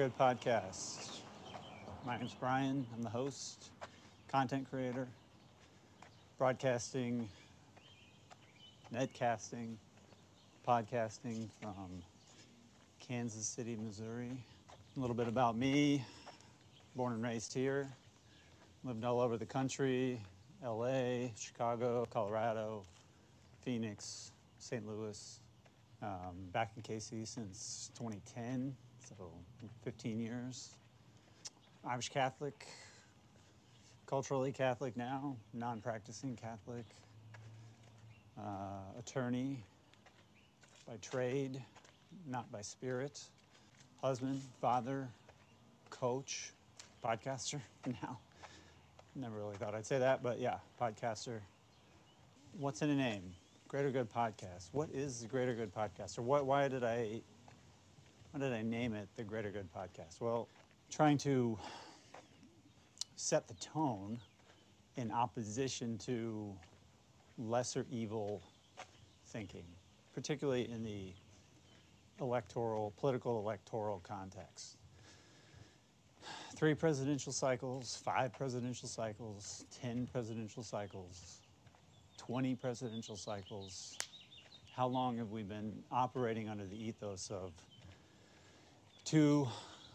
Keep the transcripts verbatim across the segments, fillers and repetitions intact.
Good Podcast. My name's Brian. I'm the host, content creator, broadcasting, netcasting, podcasting from Kansas City, Missouri. A little bit about me, born and raised here, lived all over the country, L A, Chicago, Colorado, Phoenix, Saint Louis, um, back in K C since twenty ten, so fifteen years. Irish Catholic, culturally Catholic now, non-practicing Catholic, uh, attorney by trade, not by spirit, husband, father, coach, podcaster now. Never really thought I'd say that, but yeah, podcaster. What's in a name? Greater Good Podcast. What is the Greater Good Podcast? Or what, why did I why did I name it the Greater Good Podcast? Well, trying to set the tone in opposition to lesser evil thinking, particularly in the electoral, political electoral context. Three presidential cycles, five presidential cycles, ten presidential cycles, twenty presidential cycles. How long have we been operating under the ethos of two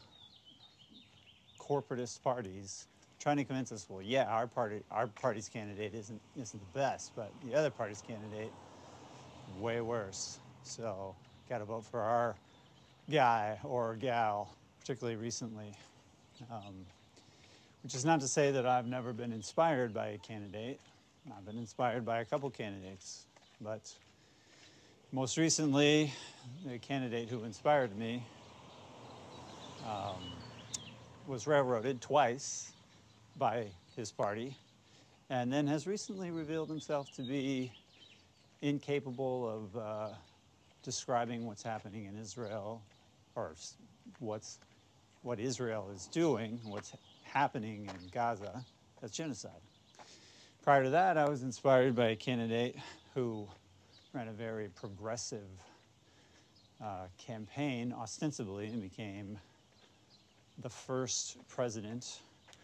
corporatist parties trying to convince us, well, yeah, our party, our party's candidate isn't isn't the best, but the other party's candidate, way worse. So, got to vote for our guy or gal, particularly recently. Um, which is not to say that I've never been inspired by a candidate. I've been inspired by a couple candidates, but most recently, the candidate who inspired me um, was railroaded twice by his party, and then has recently revealed himself to be incapable of uh, describing what's happening in Israel, or what's what Israel is doing, what's happening in Gaza, as genocide. Prior to that, I was inspired by a candidate who ran a very progressive uh, campaign, ostensibly, and became the first president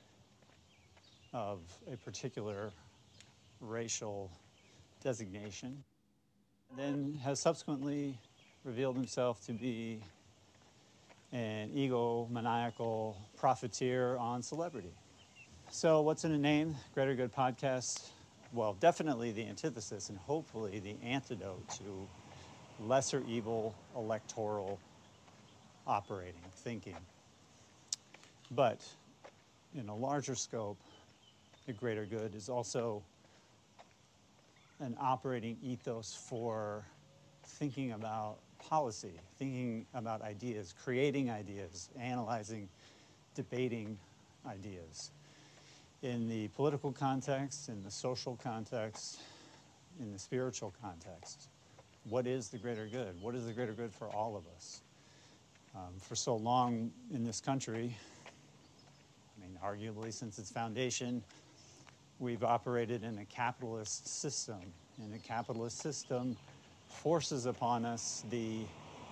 of a particular racial designation, then has subsequently revealed himself to be an egomaniacal profiteer on celebrity. So what's in a name? Greater Good Podcast. Well, definitely the antithesis and hopefully the antidote to lesser evil electoral operating, thinking. But in a larger scope, the greater good is also an operating ethos for thinking about policy, thinking about ideas, creating ideas, analyzing, debating ideas. In the political context, in the social context, in the spiritual context. What is the greater good? What is the greater good for all of us? Um, for so long in this country, I mean, arguably since its foundation, we've operated in a capitalist system. And a capitalist system forces upon us the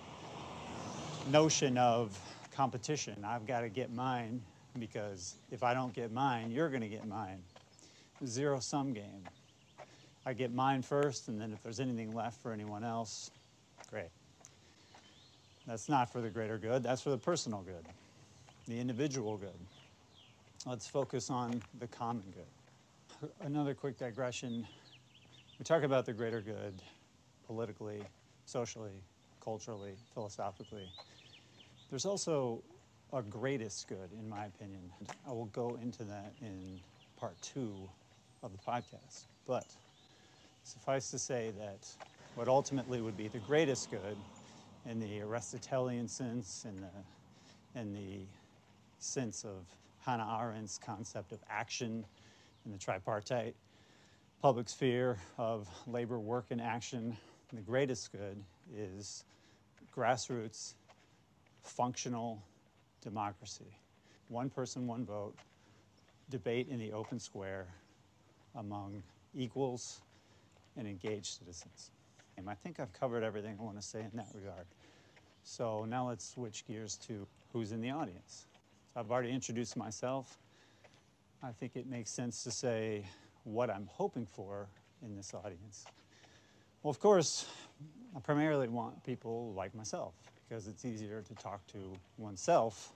notion of competition. I've got to get mine, because if I don't get mine, you're going to get mine. Zero-sum game. I get mine first, and then if there's anything left for anyone else, great. That's not for the greater good. That's for the personal good, the individual good. Let's focus on the common good. Another quick digression. We talk about the greater good politically, socially, culturally, philosophically. There's also a greatest good, in my opinion. I will go into that in part two of the podcast. But suffice to say that what ultimately would be the greatest good in the Aristotelian sense, in the, in the sense of Hannah Arendt's concept of action in the tripartite public sphere of labor, work, and action, the greatest good is grassroots, functional democracy. One person, one vote, debate in the open square among equals and engaged citizens. And I think I've covered everything I want to say in that regard. So now let's switch gears to who's in the audience. So I've already introduced myself. I think it makes sense to say what I'm hoping for in this audience. Well, of course, I primarily want people like myself because it's easier to talk to oneself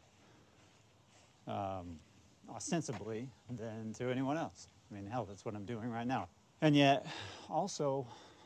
um, ostensibly than to anyone else. I mean, hell, that's what I'm doing right now. And yet, also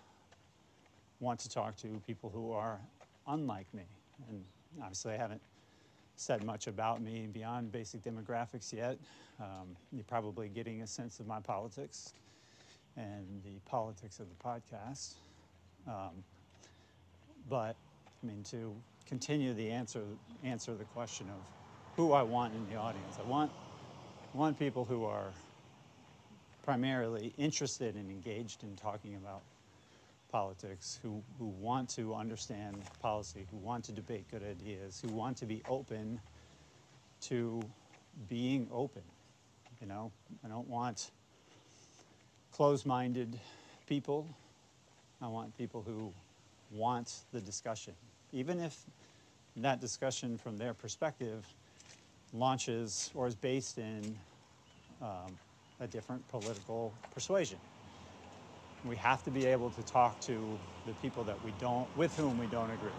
want to talk to people who are unlike me. And obviously, I haven't said much about me beyond basic demographics yet. Um, you're probably getting a sense of my politics and the politics of the podcast. Um, but, I mean, to continue the answer, answer the question of who I want in the audience. I want, I want people who are primarily interested and engaged in talking about politics, who, who want to understand policy, who want to debate good ideas, who want to be open to being open. You know, I don't want closed-minded people. I want people who want the discussion, even if that discussion from their perspective launches or is based in um, a different political persuasion. We have to be able to talk to the people that we don't, with whom we don't agree.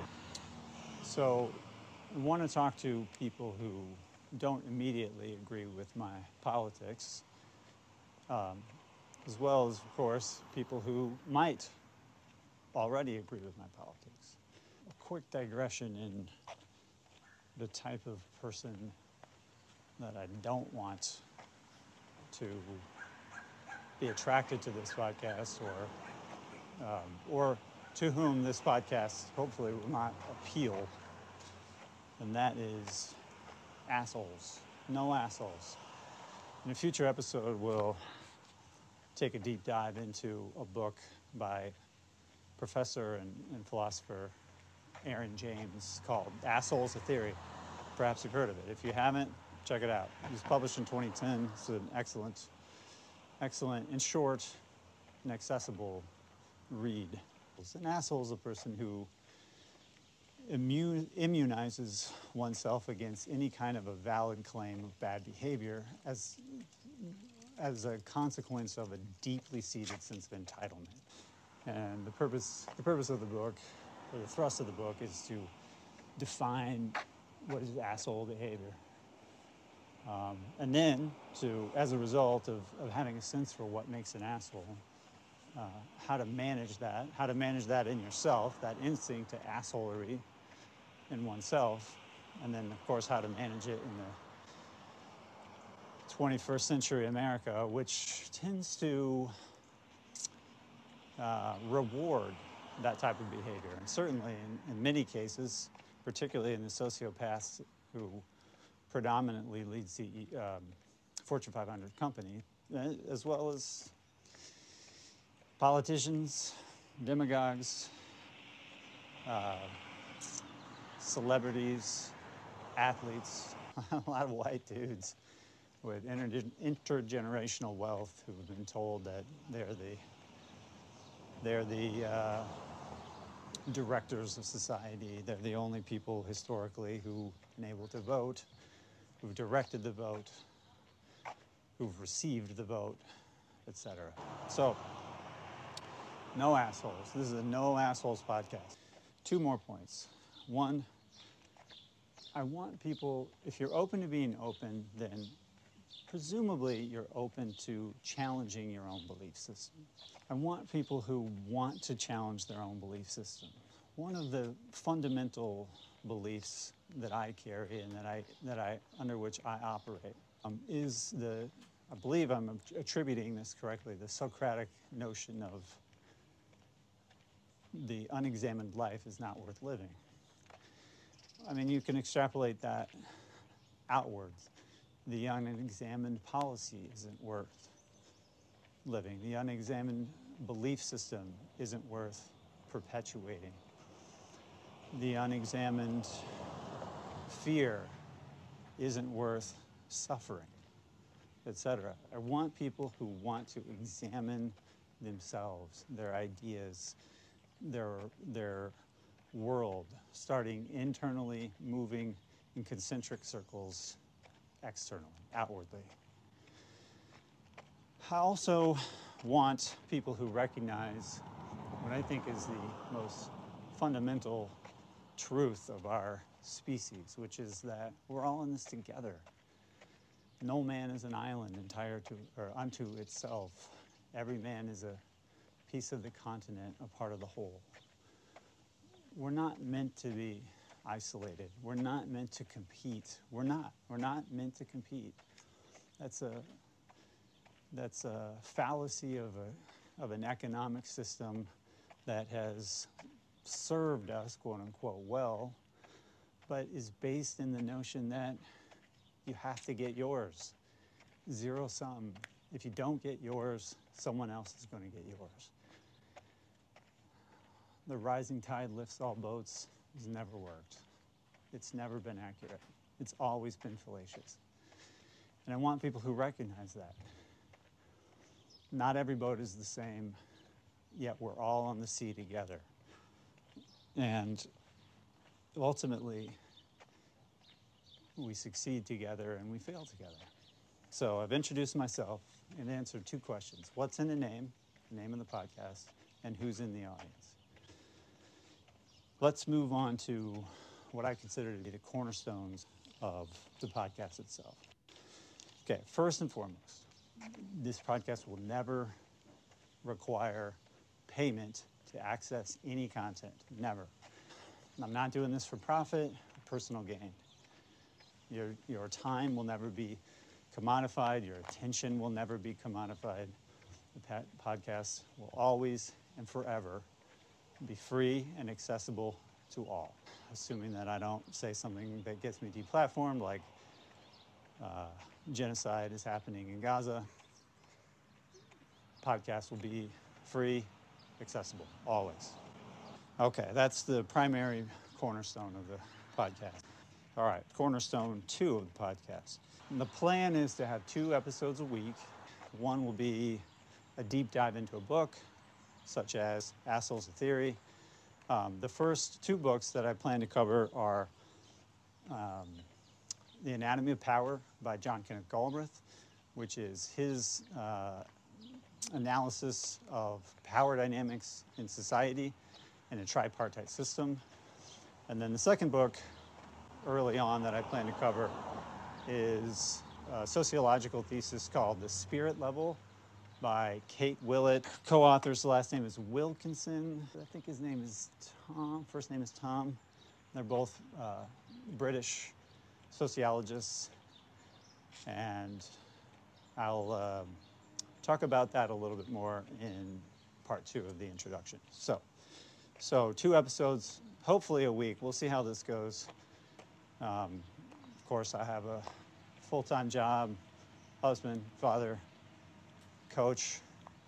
So I want to talk to people who don't immediately agree with my politics, um, as well as, of course, people who might already agree with my politics. A quick digression in the type of person that I don't want to be attracted to this podcast, or um, or to whom this podcast hopefully will not appeal, and that is assholes. No assholes. In a future episode, we'll take a deep dive into a book by professor and, and philosopher Aaron James called Assholes, a Theory. Perhaps you've heard of it. If you haven't, check it out. It was published in twenty ten. It's an excellent excellent and short and accessible read. An asshole is a person who immune, immunizes oneself against any kind of a valid claim of bad behavior as, as a consequence of a deeply seated sense of entitlement. And the purpose, the purpose of the book, or the thrust of the book, is to define what is asshole behavior. Um, and then, to, as a result of, of having a sense for what makes an asshole, uh, how to manage that, how to manage that in yourself, that instinct to assholery in oneself, and then, of course, how to manage it in the twenty-first century America, which tends to uh, reward that type of behavior. And certainly, in, in many cases, particularly in the sociopaths who predominantly leads the um, Fortune five hundred company, as well as politicians, demagogues, uh, celebrities, athletes, a lot of white dudes with inter- intergenerational wealth who have been told that they're the they're the uh, directors of society. They're the only people historically who've been able to vote, who've directed the vote, who've received the vote, et cetera. So, no assholes. This is a no assholes podcast. Two more points. One, I want people, if you're open to being open, then presumably you're open to challenging your own belief system. I want people who want to challenge their own belief system. One of the fundamental beliefs that I carry and that I, that I, under which I operate um, is the, I believe I'm attributing this correctly, the Socratic notion of the unexamined life is not worth living. I mean, you can extrapolate that outwards. The unexamined policy isn't worth living. The unexamined belief system isn't worth perpetuating. The unexamined fear isn't worth suffering, et cetera. I want people who want to examine themselves, their ideas, their, their world, starting internally, moving in concentric circles externally, outwardly. I also want people who recognize what I think is the most fundamental truth of our species, which is that we're all in this together. No man is an island entire to or unto itself. Every man is a piece of the continent, a part of the whole. We're not meant to be isolated. We're not meant to compete. We're not. We're not meant to compete. That's a that's a fallacy of a of an economic system that has served us, quote unquote, well, but is based in the notion that you have to get yours. Zero sum. If you don't get yours, someone else is going to get yours. The rising tide lifts all boats has never worked. It's never been accurate. It's always been fallacious. And I want people who recognize that. Not every boat is the same, yet we're all on the sea together. And ultimately, we succeed together and we fail together. So I've introduced myself and answered two questions. What's in the name, the name of the podcast, and who's in the audience? Let's move on to what I consider to be the cornerstones of the podcast itself. Okay, first and foremost, this podcast will never require payment to access any content, never. I'm not doing this for profit or personal gain. Your, your time will never be commodified, your attention will never be commodified. The podcast will always and forever be free and accessible to all, assuming that I don't say something that gets me deplatformed, like uh, genocide is happening in Gaza. Podcast will be free, accessible, always. Okay, that's the primary cornerstone of the podcast. All right, cornerstone two of the podcast. And the plan is to have two episodes a week. One will be a deep dive into a book, such as Assholes of Theory. Um, the first two books that I plan to cover are um, The Anatomy of Power by John Kenneth Galbraith, which is his uh, analysis of power dynamics in society in a tripartite system. And then the second book, early on, that I plan to cover is a sociological thesis called The Spirit Level by Kate Willett. Co-authors, the last name is Wilkinson. I think his name is Tom, first name is Tom. They're both uh, British sociologists. And I'll uh, talk about that a little bit more in part two of the introduction. So, so two episodes, hopefully a week. We'll see how this goes. Um, of course, I have a full-time job, husband, father, coach,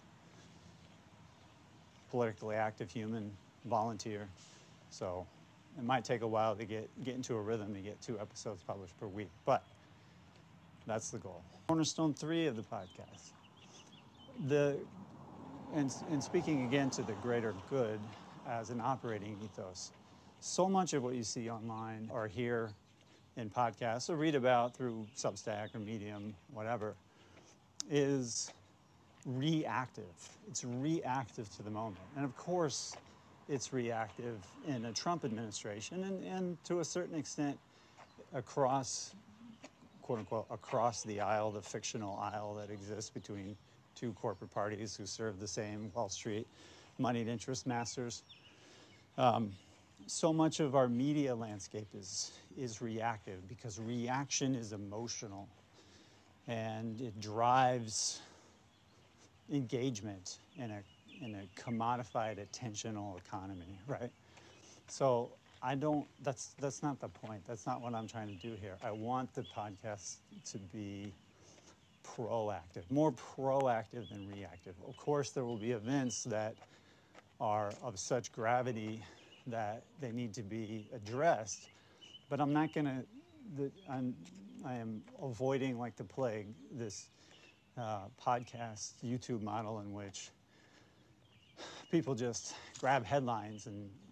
politically active human, volunteer. So it might take a while to get, get into a rhythm to get two episodes published per week, but that's the goal. Cornerstone three of the podcast. The, and, and speaking again to the greater good as an operating ethos, so much of what you see online or hear in podcasts or read about through Substack or Medium, whatever, is reactive. It's reactive to the moment. And of course, it's reactive in a Trump administration and, and to a certain extent across, quote unquote, across the aisle, the fictional aisle that exists between two corporate parties who serve the same Wall Street moneyed interest masters. Um, so much of our media landscape is, is reactive because reaction is emotional and it drives engagement in a, in a commodified attentional economy, right? So I don't, that's, that's not the point. That's not what I'm trying to do here. I want the podcast to be proactive, more proactive than reactive. Of course, there will be events that are of such gravity that they need to be addressed, but I'm not gonna, the, I'm, I am avoiding like the plague this uh, podcast YouTube model in which people just grab headlines and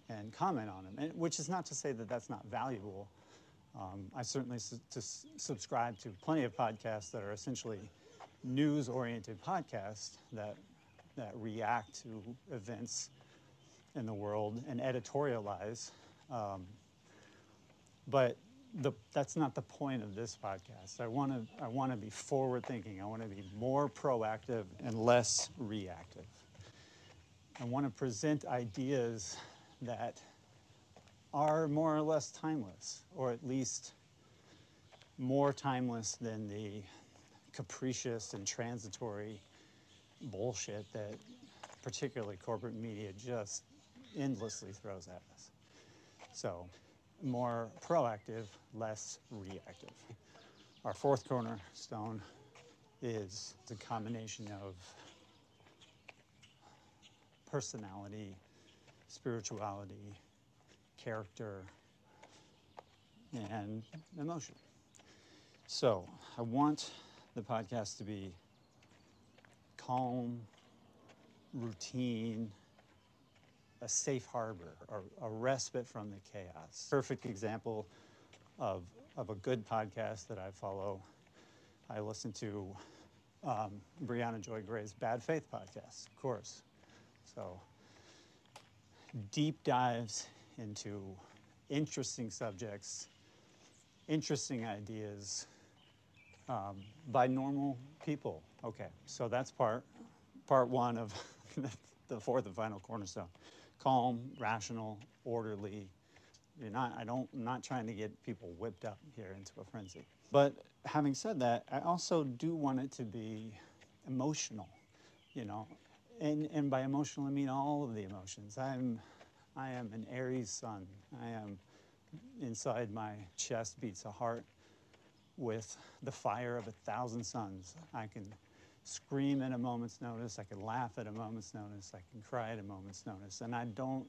and comment on them, and, which is not to say that that's not valuable. Um, I certainly su- to s- subscribe to plenty of podcasts that are essentially news-oriented podcasts that that react to events in the world and editorialize. Um, but the, that's not the point of this podcast. I want to I want to be forward-thinking. I want to be more proactive and less reactive. I want to present ideas that are more or less timeless, or at least more timeless than the capricious and transitory bullshit that particularly corporate media just endlessly throws at us. So, more proactive, less reactive. Our fourth cornerstone is the combination of personality, spirituality, character, and emotion. So, I want the podcast to be calm, routine, a safe harbor, a, a respite from the chaos. Perfect example of, of a good podcast that I follow. I listen to um, Brianna Joy Gray's Bad Faith podcast, of course. So, deep dives into interesting subjects, interesting ideas um, by normal people. Okay, so that's part part one of the fourth and final cornerstone. Calm, rational, orderly. You're not, I don't, I'm not trying to get people whipped up here into a frenzy. But having said that, I also do want it to be emotional, you know. And and by emotional, I mean all of the emotions. I'm, I am an Aries sun. I am, inside my chest beats a heart with the fire of a thousand suns. I can scream at a moment's notice. I can laugh at a moment's notice. I can cry at a moment's notice. And I don't,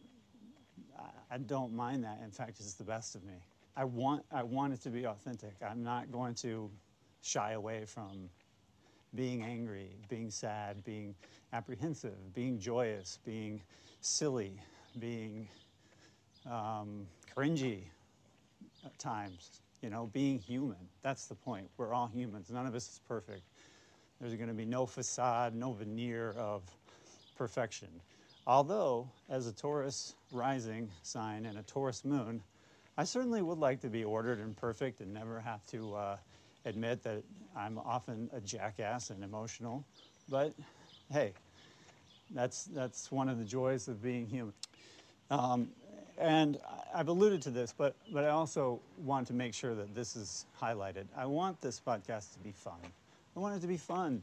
I don't mind that. In fact, it's the best of me. I want, I want it to be authentic. I'm not going to shy away from being angry, being sad, being apprehensive, being joyous, being silly, being um, cringy at times, you know, being human. That's the point. We're all humans. None of us is perfect. There's going to be no facade, no veneer of perfection. Although, as a Taurus rising sign and a Taurus moon, I certainly would like to be ordered and perfect and never have to uh, admit that I'm often a jackass and emotional. But hey, that's that's one of the joys of being human. Um, and I've alluded to this, but but I also want to make sure that this is highlighted. I want this podcast to be fun. I want it to be fun.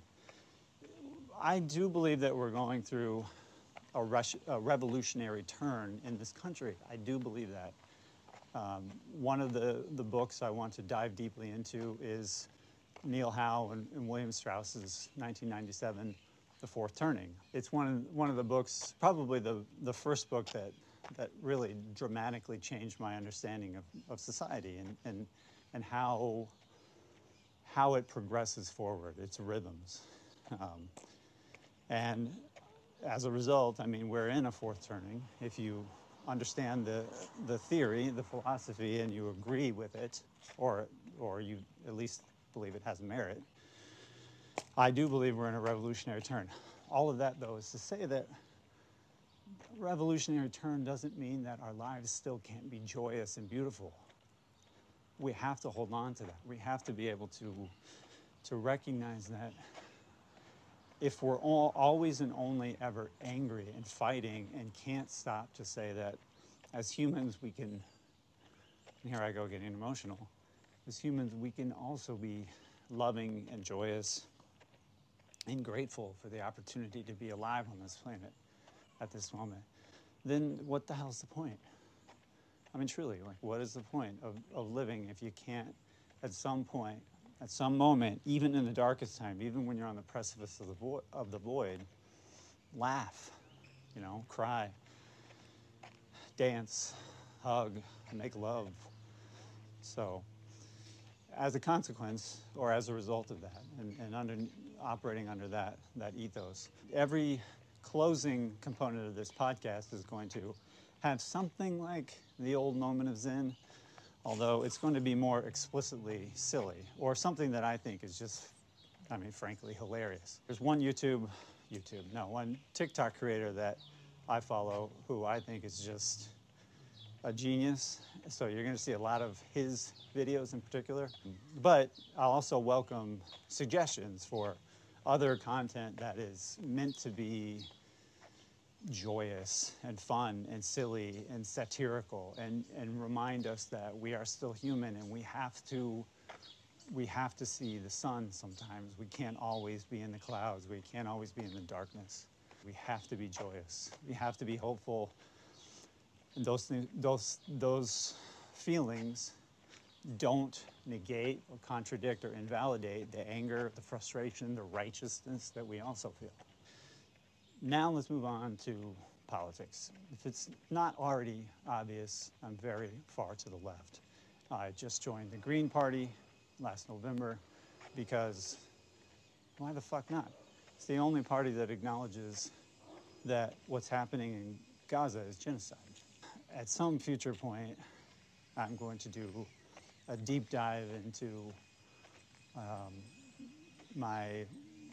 I do believe that we're going through a, rush, a revolutionary turn in this country. I do believe that. Um, one of the, the books I want to dive deeply into is Neil Howe and, and William Strauss's nineteen ninety-seven, The Fourth Turning. It's one of, one of the books, probably the, the first book that, that really dramatically changed my understanding of, of society and, and, and how, how it progresses forward, its rhythms. Um, and as a result, I mean, we're in a fourth turning. If you understand the, the theory, the philosophy, and you agree with it, or, or you at least believe it has merit, I do believe we're in a revolutionary turn. All of that, though, is to say that revolutionary turn doesn't mean that our lives still can't be joyous and beautiful. We have to hold on to that. We have to be able to, to recognize that if we're all, always and only ever angry and fighting and can't stop to say that as humans we can, and here I go getting emotional, as humans we can also be loving and joyous and grateful for the opportunity to be alive on this planet at this moment, then what the hell's the point? I mean, truly, like, what is the point of, of living if you can't, at some point, at some moment, even in the darkest time, even when you're on the precipice of the, vo- of the void, laugh, you know, cry, dance, hug, make love. So, as a consequence, or as a result of that, and, and under, operating under that, that ethos, every closing component of this podcast is going to have something like the old moment of Zen, although it's going to be more explicitly silly, or something that I think is just, I mean, frankly, hilarious. There's one YouTube, YouTube, no, one TikTok creator that I follow who I think is just a genius. So you're going to see a lot of his videos in particular. But I'll also welcome suggestions for other content that is meant to be joyous and fun and silly and satirical, and, and remind us that we are still human, and we have to we have to see the sun sometimes. We can't always be in the clouds. We can't always be in the darkness. We have to be joyous. We have to be hopeful. And those those those feelings don't negate or contradict or invalidate the anger, the frustration, the righteousness that we also feel. Now let's move on to politics. If it's not already obvious, I'm very far to the left. I just joined the Green Party last November because why the fuck not? It's the only party that acknowledges that what's happening in Gaza is genocide. At some future point, I'm going to do a deep dive into um, my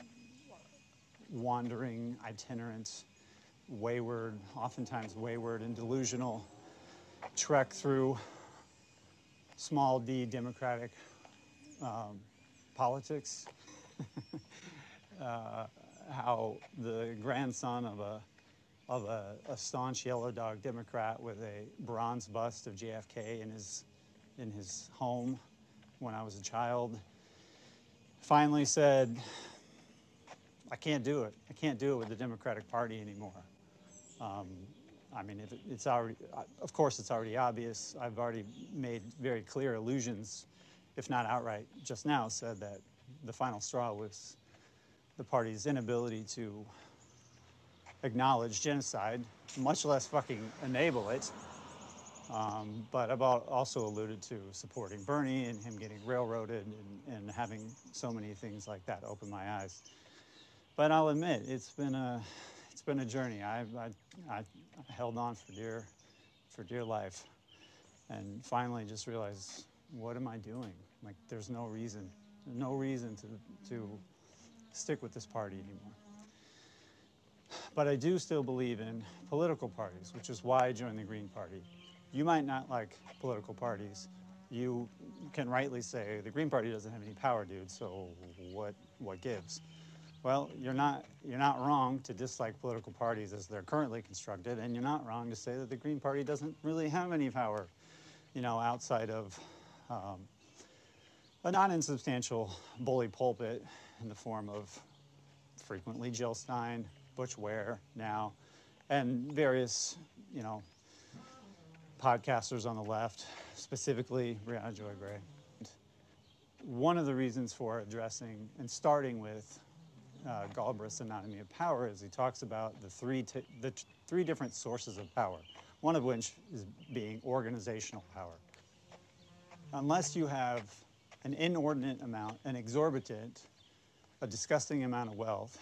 wandering, itinerant, wayward, oftentimes wayward and delusional trek through small d democratic um, politics. uh, how the grandson of a of a, a staunch yellow dog Democrat with a bronze bust of J F K in his in his home when I was a child finally said, I can't do it. I can't do it with the Democratic Party anymore. Um, I mean, if it, it's already, of course, it's already obvious. I've already made very clear allusions, if not outright, just now said that the final straw was the party's inability to acknowledge genocide, much less fucking enable it. Um, but I've also alluded to supporting Bernie and him getting railroaded and, and having so many things like that open my eyes. But I'll admit, it's been a, it's been a journey. I, I, I held on for dear, for dear life, and finally just realized, what am I doing? Like, there's no reason, no reason to to stick with this party anymore. But I do still believe in political parties, which is why I joined the Green Party. You might not like political parties. You can rightly say the Green Party doesn't have any power, dude. So what what gives? Well, you're not you're not wrong to dislike political parties as they're currently constructed, and you're not wrong to say that the Green Party doesn't really have any power, you know, outside of um, a not insubstantial bully pulpit in the form of frequently Jill Stein, Butch Ware now, and various, you know, podcasters on the left, specifically Brianna Joy Gray. One of the reasons for addressing and starting with uh, Galbraith's Anatomy of Power is he talks about the three t- the t- three different sources of power, one of which is being organizational power. Unless you have an inordinate amount, an exorbitant, a disgusting amount of wealth,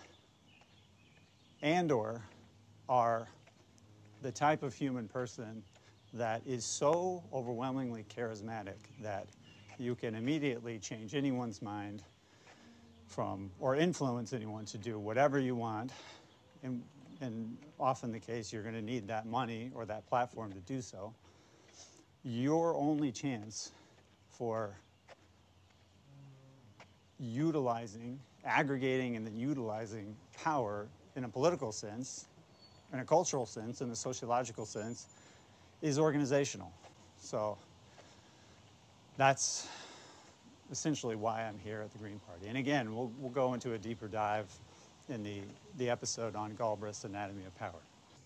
and or are the type of human person that is so overwhelmingly charismatic that you can immediately change anyone's mind from, or influence anyone to do whatever you want, and, and often the case you're going to need that money or that platform to do so. Your only chance for utilizing, aggregating and then utilizing power in a political sense, in a cultural sense, in a sociological sense, is organizational. So that's essentially why I'm here at the Green Party. And again, we'll, we'll go into a deeper dive in the, the episode on Galbraith's Anatomy of Power.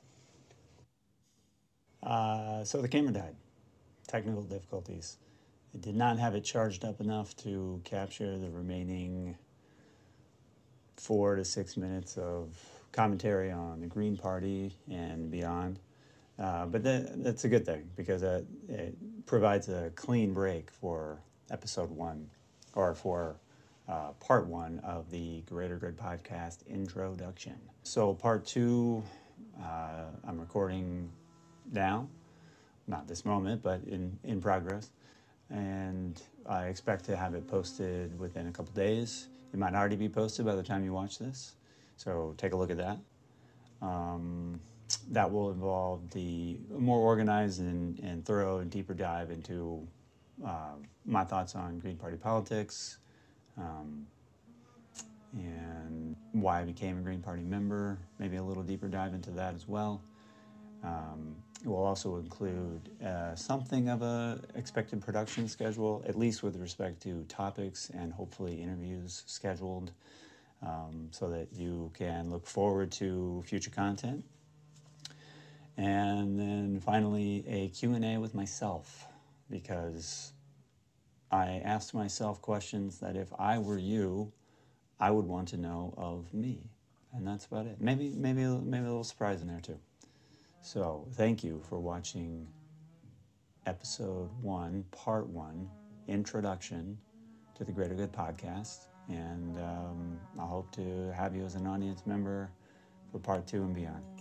Uh, so the camera died. Technical difficulties. It did not have it charged up enough to capture the remaining four to six minutes of commentary on the Green Party and beyond. Uh, but that, that's a good thing because it, it provides a clean break for episode one, or for uh, part one of the Greater Good Podcast introduction. So part two, uh, I'm recording now, not this moment, but in, in progress. And I expect to have it posted within a couple days. It might already be posted by the time you watch this, so take a look at that. Um, that will involve the more organized and, and thorough and deeper dive into uh, my thoughts on Green Party politics, um, and why I became a Green Party member, maybe a little deeper dive into that as well. Um, it will also include uh, something of a expected production schedule, at least with respect to topics and hopefully interviews scheduled, um, so that you can look forward to future content. And then finally, a Q and A with myself, because I asked myself questions that if I were you, I would want to know of me. And that's about it. Maybe, maybe, maybe a little surprise in there too. So thank you for watching episode one, part one, introduction to the Greater Good podcast. And um, I hope to have you as an audience member for part two and beyond.